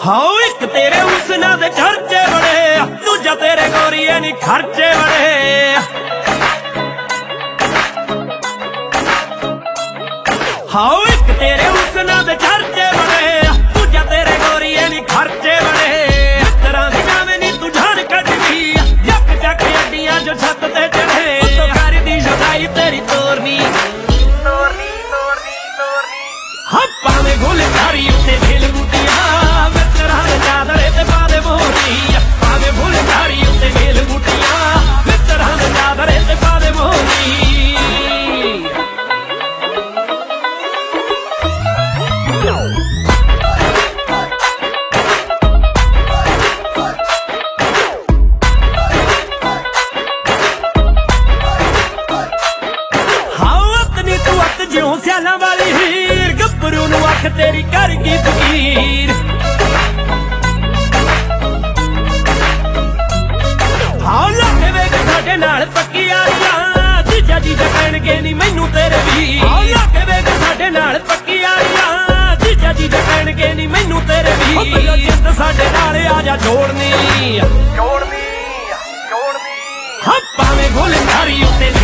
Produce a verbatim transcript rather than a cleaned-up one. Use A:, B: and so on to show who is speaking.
A: हाओ एक तेरे हुस्ना दे खर्चे बड़े, दूजा तेरे गोरिए नी खर्चे बड़े। हाओ एक तेरे हुस्ना दे खर्चे बड़े, दूजा तेरे गोरिए नी खर्चे बड़े। तरह दी जावे नी तू जान कटदी, जक जक अड्डियां जो छत ते चढ़े। तो कर दी जुदाई तेरी तोरनी तोरनी तोरनी तोरनी। हाँ पावे गुल कारी उत्ते दिल बूटियां, ਜਿਉਂ ਸਿਆਲਾਂ ਵਾਲੀ ਹੀਰ, ਗੱਭਰੂ ਨੂੰ ਅੱਖ ਤੇਰੀ ਕਰ ਗਈ ਫਕੀਰ। ਹਾਂ ਲੱਗੇ ਵੇਖ ਸਾਡੇ ਨਾਲ ਪੱਕੀ ਯਾਰੀਆਂ, ਜੀਜਾ ਜੀਜਾ ਕਹਿਣਗੇ ਨੀ ਮੈਨੂੰ ਤੇਰੇ ਵੀ। ਹਾਂ ਲੱਗੇ ਵੇਖ ਸਾਡੇ ਨਾਲ ਪੱਕੀ ਯਾਰੀਆਂ, ਜੀਜਾ ਜੀਜਾ ਕਹਿਣਗੇ ਨੀ ਮੈਨੂੰ ਤੇਰੇ ਵੀ। ਜਿੰਦ ਸਾਡੇ ਨਾਲ ਆ ਜਾ ਜੋੜਨੀ ਜੋੜਨੀ ਜੋੜਨੀ। ਹਾਂ ਭਾਵੇਂ ਗੁਲਕਾਰੀ ਉੱਤੇ